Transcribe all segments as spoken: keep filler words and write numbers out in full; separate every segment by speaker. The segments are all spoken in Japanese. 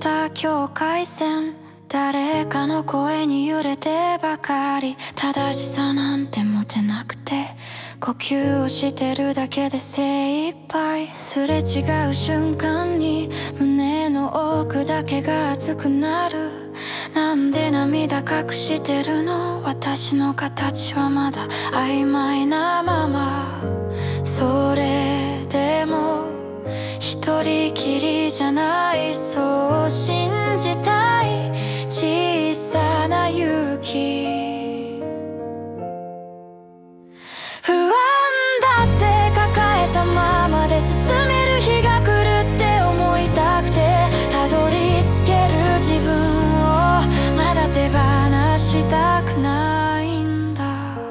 Speaker 1: た境界線、誰かの声に揺れてばかり、正しさなんて持てなくて、呼吸をしてるだけで精一杯。すれ違う瞬間に胸の奥だけが熱くなる。なんで涙隠してるの？私の形はまだ曖昧なまま。それでも一人きりじゃない、そう信じたい。小さな勇気、不安だって抱えたままで進める日が来るって思いたくて、たどり着ける自分をまだ手放したくないんだ。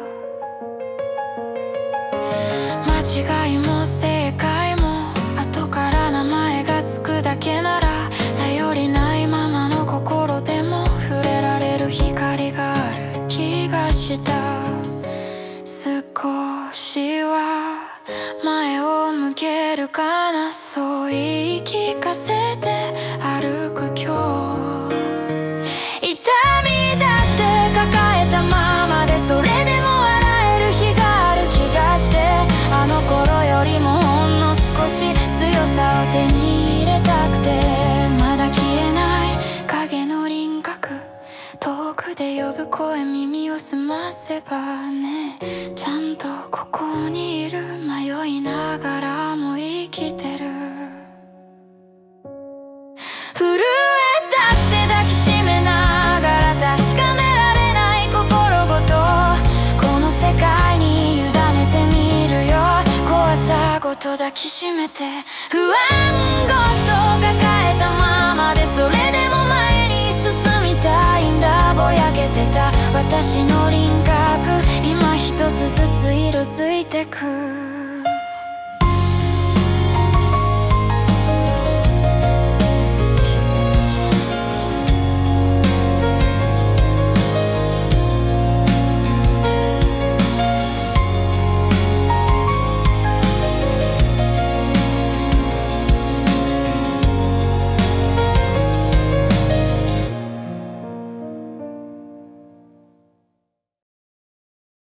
Speaker 1: 間違いも正解も後から名前がつくだけなら、頼りないままの心でも触れられる光がある気がした。少しは前を向けるかな、そう言い聞かせて歩く今日。痛みだって抱えたままで、それでも笑える日がある気がして、あの頃よりもほんの少し強さを手に入れたくて、まだ消えない影の輪郭、遠くで呼ぶ声耳を澄ませばね、ちゃんとここにいる。迷いながらも生きてる。震えたって抱きしめながら確かめられない心ごと、この世界に委ねてみるよ。怖さごと抱きしめて、不安ごと抱えたままで、それでも前に進みたいんだ。ぼやけてた私の輪郭、今一つずつ色づいてく。